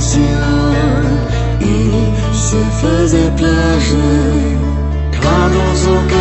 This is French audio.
il se faisait pleurer. Car dans son cœur